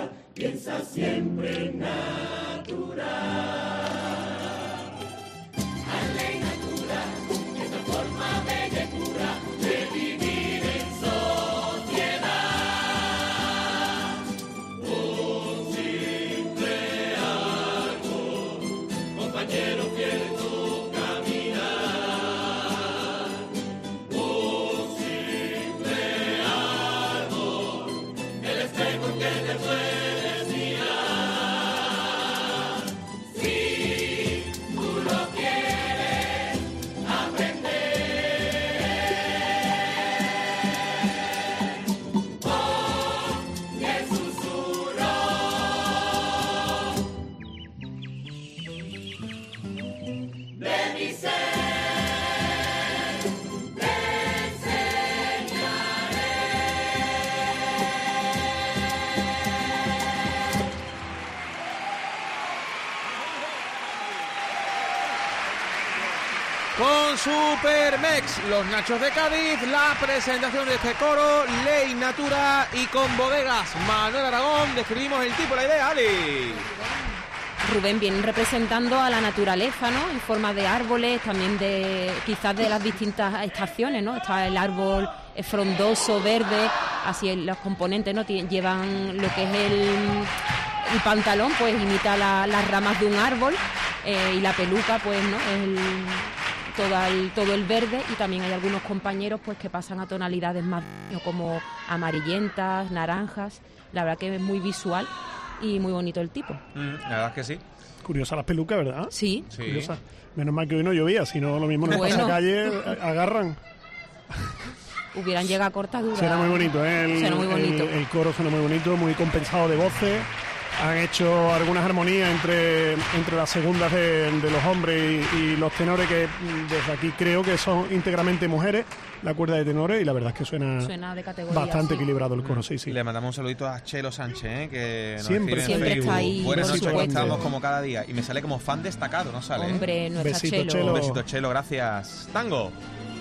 piensa siempre en Natura. Arley Natura, esta forma bella y pura de vivir en sociedad. Un simple árbol, compañero fiel en tu caminar. Un simple árbol, el espejo en que te puedes mirar. Si tú lo quieres aprender, oye el susurro de mi ser, te enseñaré. Con Supermex, los Nachos de Cádiz, la presentación de este coro, Ley Natura, y con Bodegas Manuel Aragón describimos el tipo, la idea, Ali. Rubén, vienen representando a la naturaleza, ¿no? En forma de árboles, también quizás de las distintas estaciones, ¿no? Está el árbol frondoso, verde, así los componentes, ¿no? Llevan lo que es el pantalón, pues imita las ramas de un árbol, y la peluca, pues, ¿no? Todo el verde, y también hay algunos compañeros pues que pasan a tonalidades más, ¿no? Como amarillentas, naranjas. La verdad que es muy visual y muy bonito el tipo. La verdad es que sí. Curiosa las pelucas, ¿verdad? Sí. Curiosa. Menos mal que hoy no llovía, si no lo mismo en el Bueno. pasacalle agarran. Hubieran llegado a cortadura. Suena muy bonito, ¿eh? Suena muy bonito. El coro suena muy bonito, muy compensado de voces. Han hecho algunas armonías entre las segundas de los hombres y los tenores, que desde aquí creo que son íntegramente mujeres, la cuerda de tenores, y la verdad es que suena de categoría, bastante sí. equilibrado el coro, sí. Y le mandamos un saludito a Chelo Sánchez, que nos Siempre escribe en está ahí, Buenas por noches, aquí supuesto. estamos como cada día. Y me sale como fan destacado, ¿no sale? Hombre, nuestra Besito, Chelo. Chelo. Un besito, Chelo, gracias. Tango.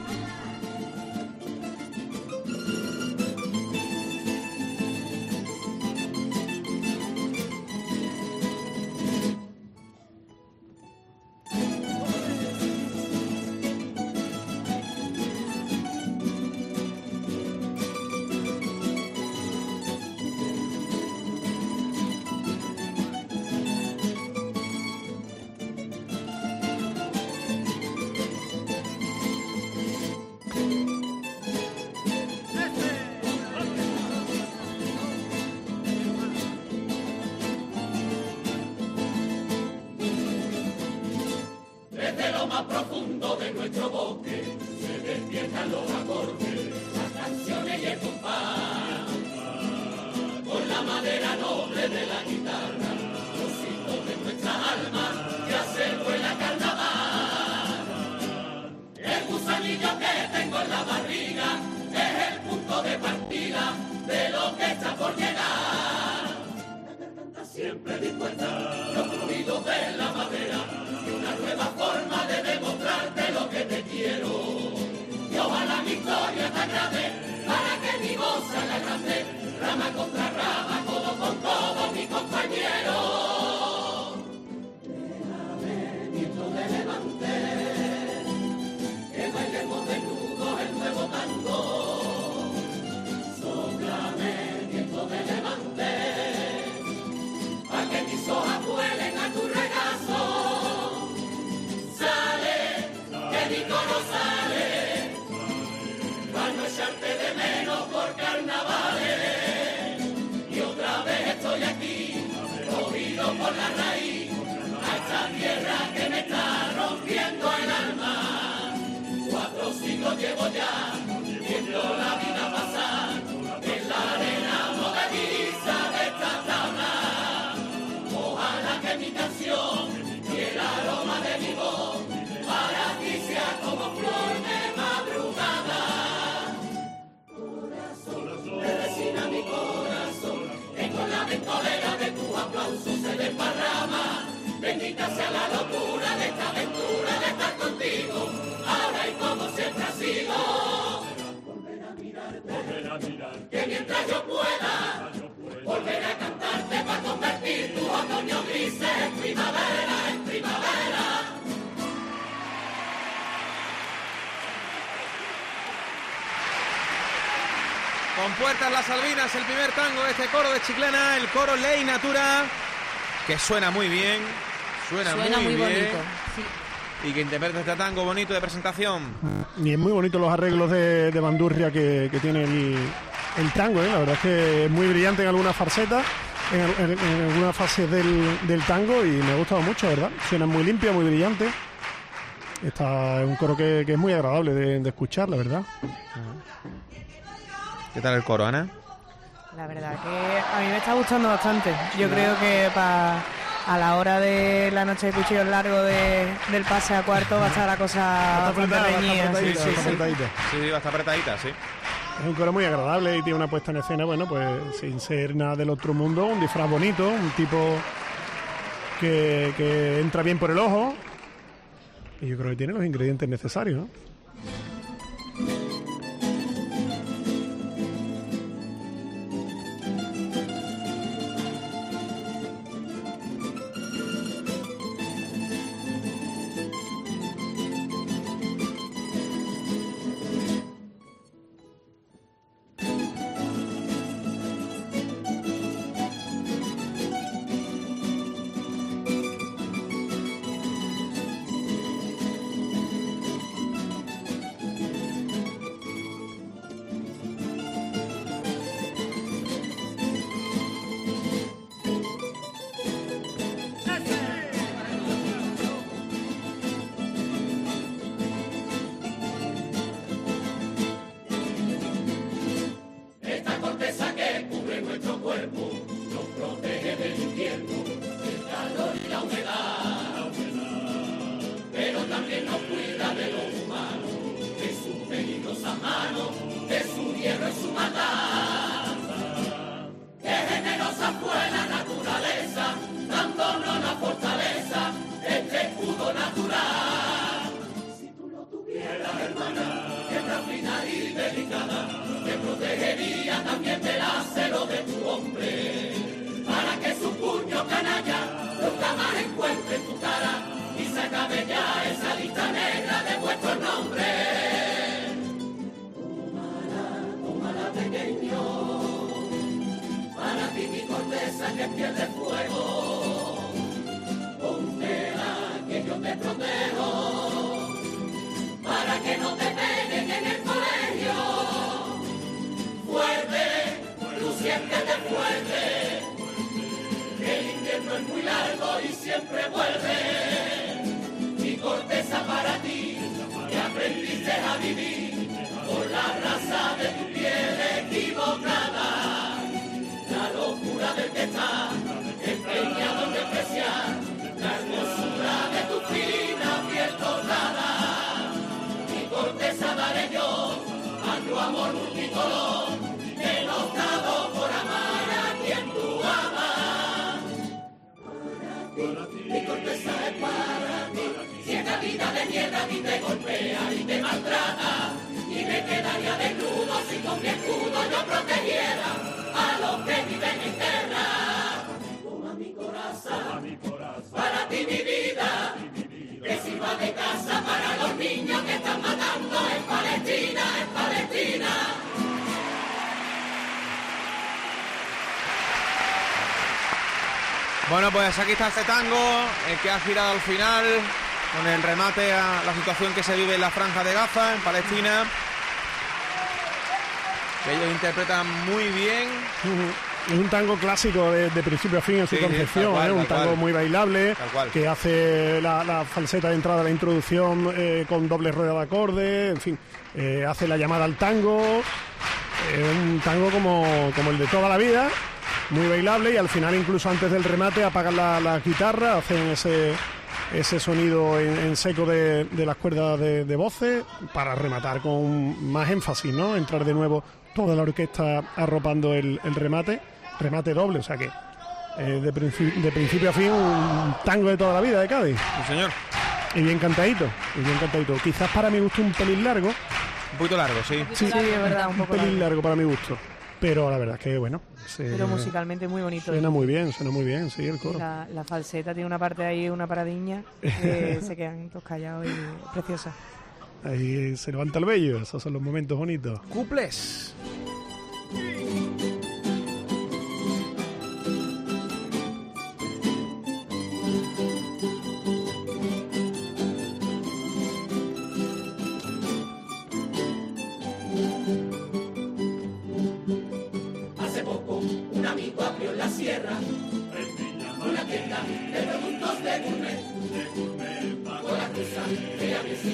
Desde lo más profundo de nuestro bosque se despiertan los acordes, las canciones y el compás. Con la madera noble de la guitarra, los hitos de nuestras almas que hacen vuela carnaval. El gusanillo que tengo en la barriga es el punto de partida de lo que está por llegar. La garganta siempre dispuesta, los fluidos de la madera, una nueva forma de demostrarte lo que te quiero. Y ojalá mi historia te agrade, para que mi voz se haga grande, rama contra rama, codo con codo, mi compañero. Déjame, viento de levante, que bailemos desnudos el nuevo tango. Sóplame, viento de levante, para que mis hojas vuelen a tu regazo. Sale Con Puertas Las Salvinas, el primer tango de este coro de Chiclana, el coro Ley Natura, que suena muy bien, suena muy bien, bonito. Sí. Y que interpreta este tango bonito de presentación. Y es muy bonito los arreglos de bandurria que tiene el tango, ¿eh? La verdad es que es muy brillante en algunas farsetas, en algunas fases del tango, y me ha gustado mucho, ¿verdad? Suena muy limpio, muy brillante. Es un coro que es muy agradable de escuchar, la verdad. ¿Qué tal el coro, Ana? La verdad que a mí me está gustando bastante. Yo creo que a la hora de la noche de cuchillos largos del pase a cuarto va a estar la cosa bastante reñida. Sí, va a estar apretadita, sí. Es un coro muy agradable y tiene una puesta en escena, bueno, pues sin ser nada del otro mundo, un disfraz bonito, un tipo que entra bien por el ojo, y yo creo que tiene los ingredientes necesarios, ¿no? Bueno, pues aquí está este tango, el que ha girado al final, con el remate a la situación que se vive en la Franja de Gaza, en Palestina, que ellos interpretan muy bien. Es un tango clásico de principio a fin en su concepción, un tango muy bailable, que hace la falseta de entrada, la introducción con doble rueda de acorde, en fin, hace la llamada al tango, un tango como el de toda la vida, muy bailable, y al final, incluso antes del remate, apagan la guitarra, hacen ese sonido en seco de las cuerdas de voces para rematar con más énfasis, ¿no? Entrar de nuevo toda la orquesta arropando el remate doble, o sea que de principio a fin un tango de toda la vida de Cádiz. Sí, señor. Y bien cantadito. Quizás para mi gusto un pelín largo. Un poquito largo, sí. Sí, es verdad, un poco pelín largo para mi gusto. Pero la verdad es que, bueno... pero musicalmente muy bonito. Suena muy bien, sí, el coro. La falseta tiene una parte ahí, una paradiña, que se quedan todos callados y preciosa. Ahí se levanta el vello, esos son los momentos bonitos. Cuples.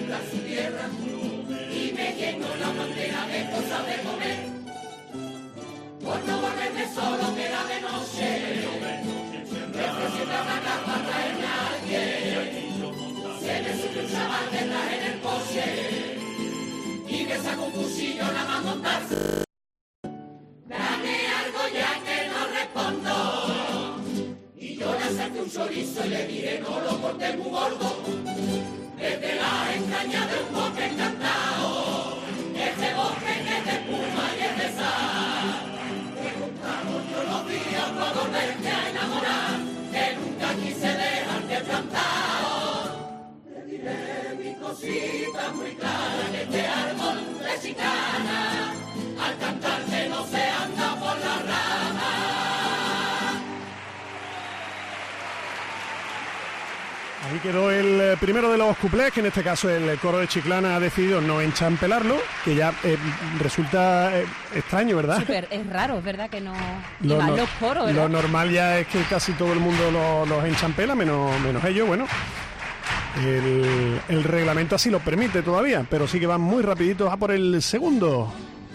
aventura a su tierra y me lleno la bandera de cosas de comer. Por no volverme solo que era de noche, necesitaba una capa traerme a alguien. Se me subió un chaval detrás en el coche y me sacó un cuchillo nada más montarse. Dame algo ya que no respondo. Y yo le saqué un chorizo y le dije no lo corté muy gordo. Desde la entraña de un bosque encantado, ese bosque que es de espuma y es de sal. He contado yo los días para volverte a enamorar, que nunca quise dejarte plantado. Te diré mi cosita muy clara, que este árbol de chicana, al cantarte no se anda por la rama. Ahí quedó el primero de los cuplés, que en este caso el coro de Chiclana ha decidido no enchampelarlo, que ya resulta extraño, ¿verdad? Súper, es raro, es verdad que no llevan los coros, ¿verdad? Lo normal ya es que casi todo el mundo los enchampela, menos ellos, bueno. El reglamento así lo permite todavía, pero sí que van muy rapiditos a por el segundo.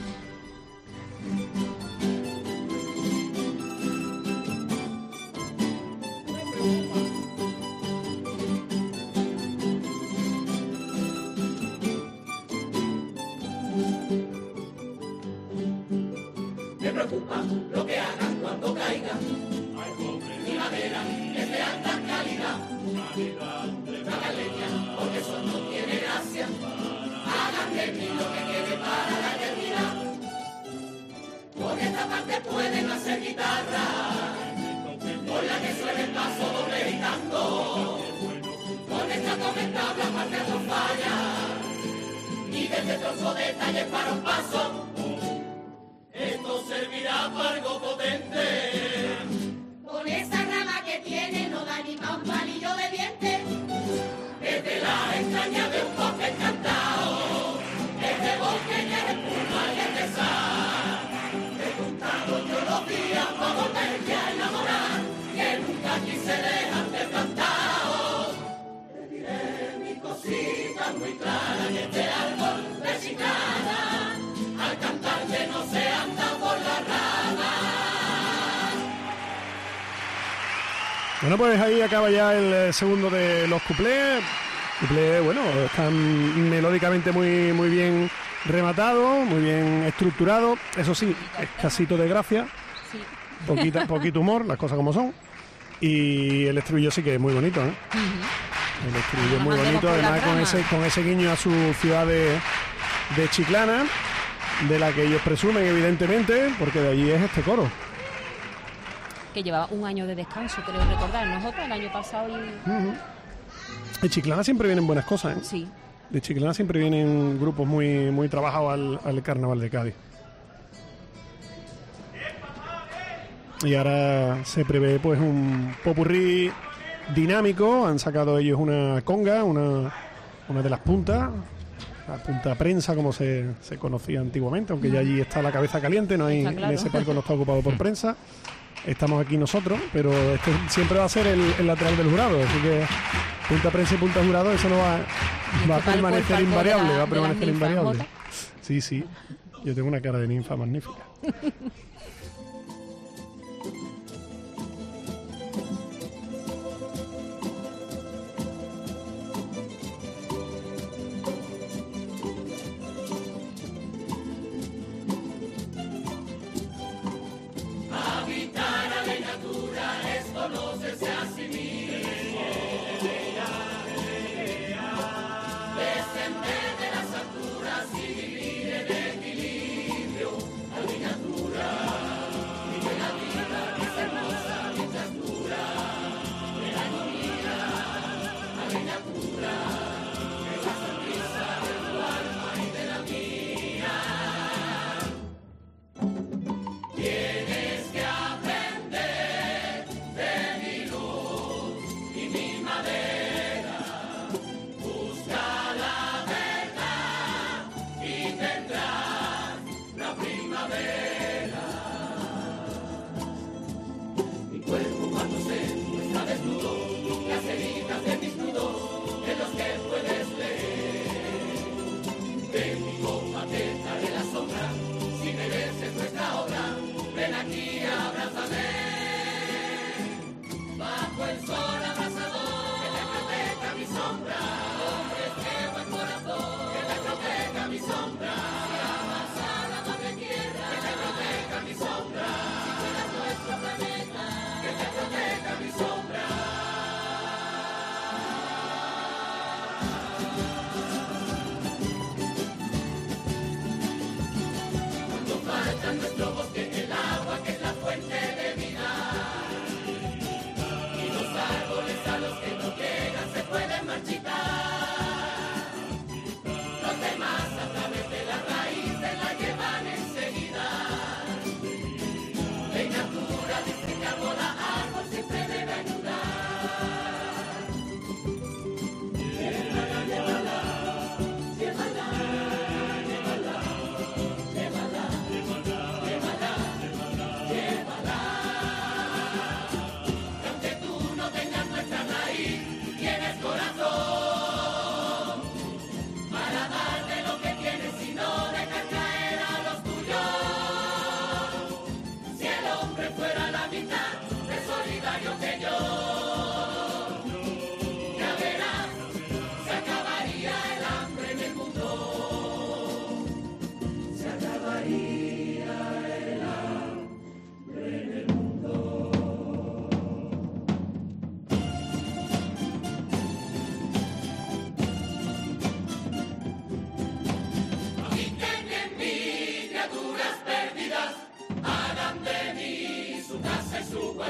Me preocupa lo que hagan cuando caigan. Mi madera es de alta calidad. Tragan leña porque eso no tiene gracia. Hagan de mí lo que quede para la eternidad. Con esta parte pueden hacer guitarra, con la que suena el paso doble y tango. Con esta tomen tabla parte no falla. Y desde trozo de talle para un paso. Esto servirá para algo potente. Con esa rama que tiene no da ni pa' un palillo de dientes. Desde la entraña de un bosque encantado, este bosque que es espuma y es de sal. He contado yo los días para volverte a enamorar, que nunca quise dejarte plantado. Te diré mi cosita muy clara, que este árbol de chicana, al cantarte no se anda por la rama. Bueno, pues ahí acaba ya el segundo de los cuplés. Cuplés, bueno, están melódicamente muy bien rematados, muy bien estructurados. Eso sí, escasito de gracia, Sí. poquito humor, las cosas como son. Y el estribillo sí que es muy bonito, ¿eh? El estribillo es muy Andemos bonito, por la además rama. con ese guiño a su ciudad de Chiclana, de la que ellos presumen, evidentemente, porque de allí es este coro. Que llevaba un año de descanso, creo recordar. Nosotros el año pasado De Chiclana siempre vienen buenas cosas, ¿eh? sí. De Chiclana siempre vienen grupos muy trabajados al Carnaval de Cádiz. Y ahora se prevé pues un popurrí dinámico. Han sacado ellos una conga, una de las puntas, la punta prensa como se conocía antiguamente, aunque ya allí está la cabeza caliente, no hay, Está claro. en ese palco no está ocupado por prensa. Estamos aquí nosotros, pero este siempre va a ser el lateral del jurado, así que punta prensa y punta jurado, eso no va a palco, el permanecer palco invariable, de la- va a de permanecer las ninfas, invariable. Jota. Sí, yo tengo una cara de ninfa magnífica. Habitar a la natura es conocerse a sí mismo. Descender de las alturas y vivir en equilibrio. A la natura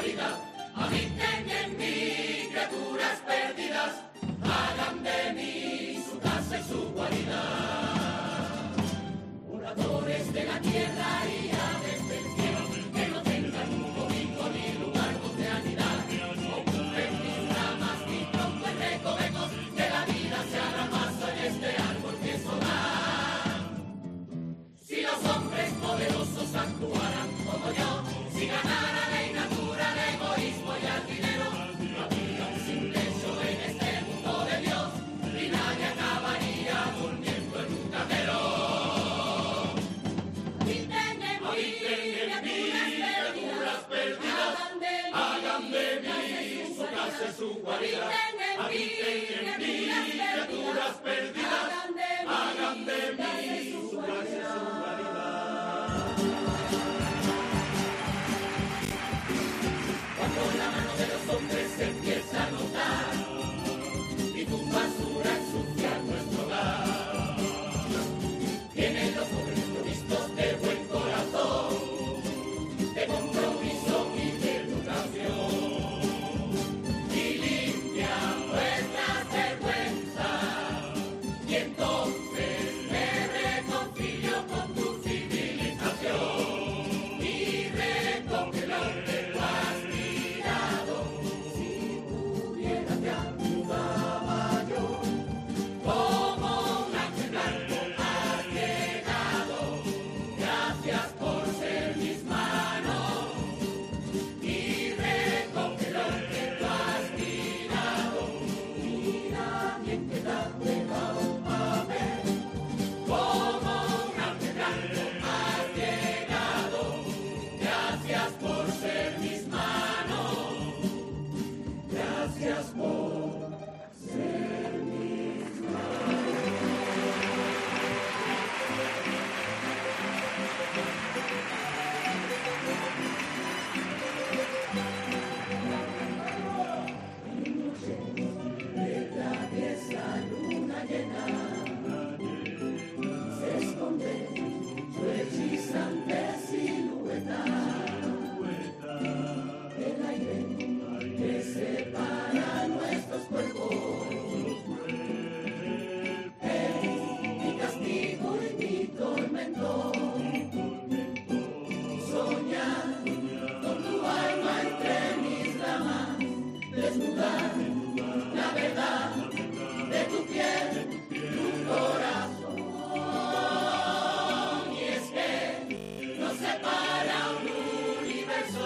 casualidad. Habiten en mí criaturas perdidas, hagan de mí su casa y su guarida. Moradores de la tierra y aves del cielo, que no tengan un cobijo ni lugar donde anidar. Ocupen mis ramas, mi tronco en recovecos, que la vida se haga más en este árbol que solar. Si los hombres poderosos actuaran como yo, si ganara ley natural, egoísmo y al dinero, no habría un simple hecho en este mundo de Dios, y nadie acabaría durmiendo en un cajero. Habiten en mí, criaturas perdidas, hagan de mí su casa y su guarida. Habiten en mí, criaturas perdidas, hagan de mí su casa y su guarida. Cuando la mano de los hombres se empieza a notar y tu basura ensucia nuestro hogar, vienen los hombres provistos de buen corazón, de compromiso y de educación, y limpian nuestras vergüenzas, y entonces me reconcilio con tu civilización, y recoge lo que tú has tirado. Si pudiera te ayudaba yo, como un ángel blanco has llegado. Gracias por ser mis manos, y recoge lo que tú has tirado. Mira bien que te has dejado papel, como un ángel blanco has llegado. Gracias por ser mis manos, gracias por ser mis manos. Esa luna llena se esconde su hechizante silueta. El aire que separa nuestros cuerpos es mi castigo y mi tormento. Soñar con tu alma entre mis ramas, desnudar la verdad de tu piel, tu corazón. Y es que nos separa un universo,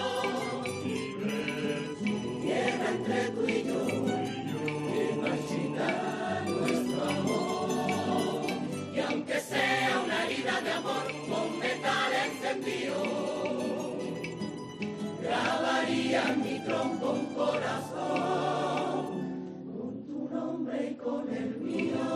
tierra entre tú y yo, que marchita nuestro amor. Y aunque sea una herida de amor con metal encendido, grabaría en mi tronco un corazón con tu nombre y con el mío.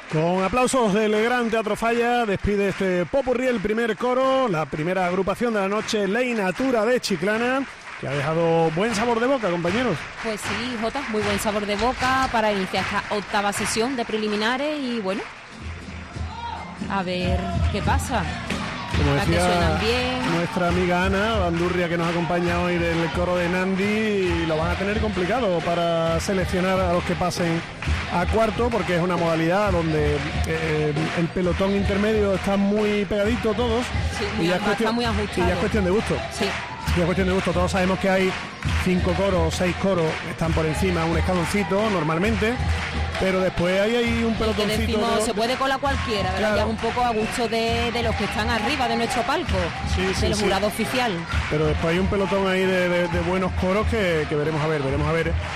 Con aplausos del Gran Teatro Falla, despide este popurrí el primer coro, la primera agrupación de la noche, Ley Natura de Chiclana, que ha dejado buen sabor de boca, compañeros. Pues sí, Jota, muy buen sabor de boca para iniciar esta 8ª sesión de preliminares y bueno, a ver qué pasa. Como La que decía suenan bien. nuestra amiga Ana Bandurria, que nos acompaña hoy del coro de Nandi, lo van a tener complicado para seleccionar a los que pasen a cuarto, porque es una modalidad donde el pelotón intermedio está muy pegadito todos. Sí, y ya está muy ajustado. Y ya es cuestión de gusto. Sí. Ya es cuestión de gusto. Todos sabemos que hay 5 coros, 6 coros, están por encima, un escaloncito normalmente, pero después hay un pelotoncito. Que decimos, se puede colar cualquiera, ¿verdad? Claro. Ya es un poco a gusto de los que están arriba de nuestro palco, del jurado oficial. Pero después hay un pelotón ahí de buenos coros que veremos a ver